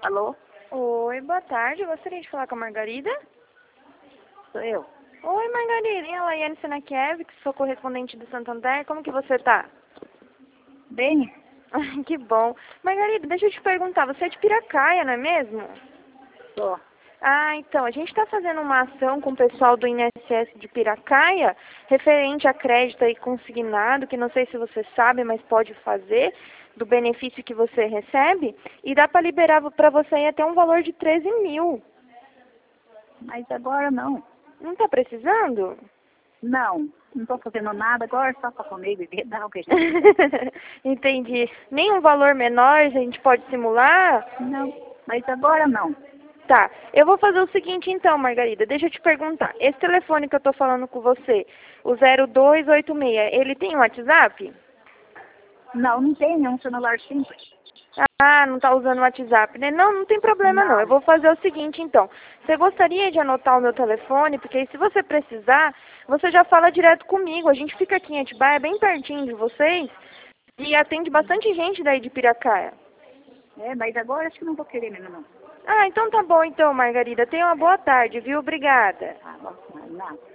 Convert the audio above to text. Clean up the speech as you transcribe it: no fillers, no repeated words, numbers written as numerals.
Alô? Oi, boa tarde. Eu gostaria de falar com a Margarida. Sou eu. Oi, Margarida. E a Laiane Senakiewicz, sou correspondente do Santander. Como que você tá? Bem? Ai, que bom. Margarida, deixa eu te perguntar. Você é de Piracaia, não é mesmo? Sou. Ah, então, a gente está fazendo uma ação com o pessoal do INSS de Piracaia, referente a crédito aí consignado, que não sei se você sabe, mas pode fazer, do benefício que você recebe, e dá para liberar para você aí até um valor de 13 mil. Mas agora não. Não está precisando? Não estou fazendo nada agora, só para comer e beber, dar o que a gente... Entendi. Nem um valor menor a gente pode simular? Não, mas agora não. Tá, eu vou fazer o seguinte então, Margarida, deixa eu te perguntar. Esse telefone que eu tô falando com você, o 0286, ele tem um WhatsApp? Não tem, é um celular simples. Ah, não tá usando o WhatsApp, né? Não, não tem problema não. Eu Não. vou fazer o seguinte então. Você gostaria de anotar o meu telefone? Porque aí se você precisar, você já fala direto comigo. A gente fica aqui em Atibaia, bem pertinho de vocês, e atende bastante gente daí de Piracaia. É, mas agora acho que não vou querer mesmo, não. Ah, então tá bom então, Margarida. Tenha uma boa tarde, viu? Obrigada. Ah, bom, nada.